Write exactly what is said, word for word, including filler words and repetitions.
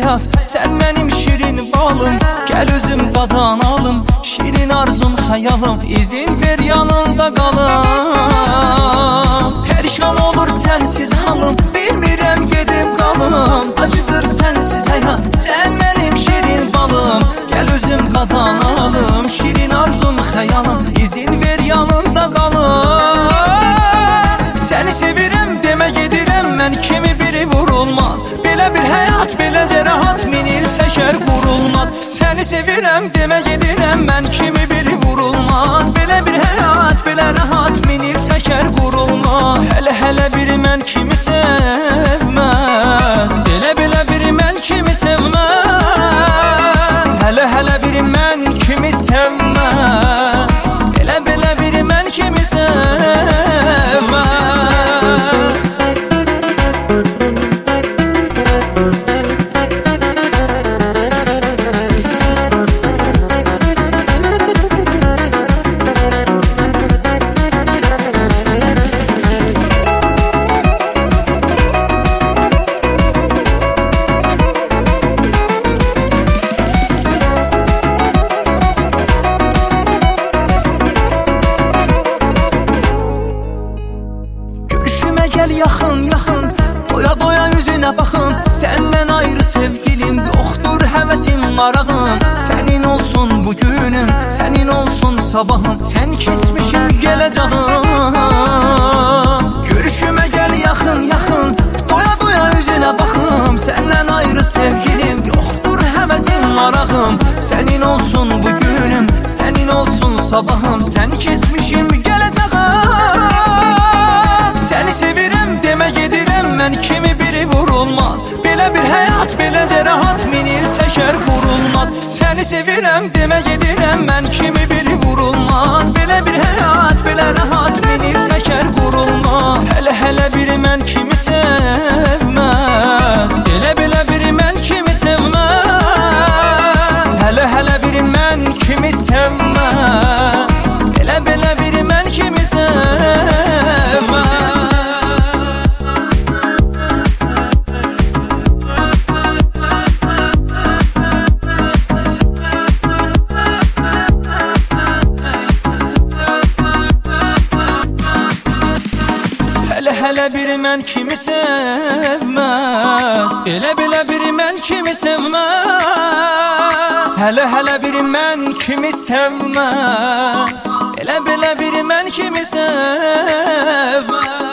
həyat, sən mənim şirin balım. Gəl özüm qadan alım, şirin arzum xəyalım. İzin ver yanında qalım. Perişan olur sənsiz halım, bilmirəm gedim qalım. Acıdır sənsiz həyat, sən mənim şirin balım. Gəl özüm qadan alım, şirin arzum xəyalım. İzin ver yanında qalım. Səni sevirəm demə gedirəm mən, kimi biri vurulmaz. Belə bir həyat, beləcə rahat, min il çəkər qurulmaz. Səni sevirəm demə gedirəm mən, kimi biri vurulmaz. Belə bir həyat, belə rahat, min il çəkər qurulmaz. Hələ hələ biri mən kimi sevməz, belə belə biri mən kimi sevməz. Hələ hələ biri mən kimi sevməz, belə belə biri mən kimi sevməz. Gəl yaxın, yaxın, doya doya üzünə baxım. Səndən ayrı sevgilim yoxdur, həvəsim, marağım. Sənin olsun bu günüm, sənin olsun sabahım. Sən keçmişim, gələcəyim. Görüşümə gəl yaxın, yaxın, doya doya üzünə baxım. Səndən ayrı sevgilim yoxdur, həvəsim, marağım. Sənin olsun bu günüm, sənin olsun sabahım. Sən keçmişim, gələcəyim. Səni sevirəm demə gedirəm mən, kimi biri vurulmaz. Belə bir həyat, beləcə rahat, min il çəkər qurulmaz. Səni sevirəm demə gedirəm mən, kimi biri vurulmaz. Belə bir həyat, belə rahat, min il çəkər qurulmaz. Hələ hələ biri mən kimi sevməz, belə belə biri mən kimi sevməz. Hələ hələ biri mən kimi sevməz, belə belə biri mən kimi sevməz. Hələ biri mən kimi sevməz, elə belə biri mən kimi sevməz. Hələ hələ biri mən kimi sevməz, elə belə biri mən kimi sevməz.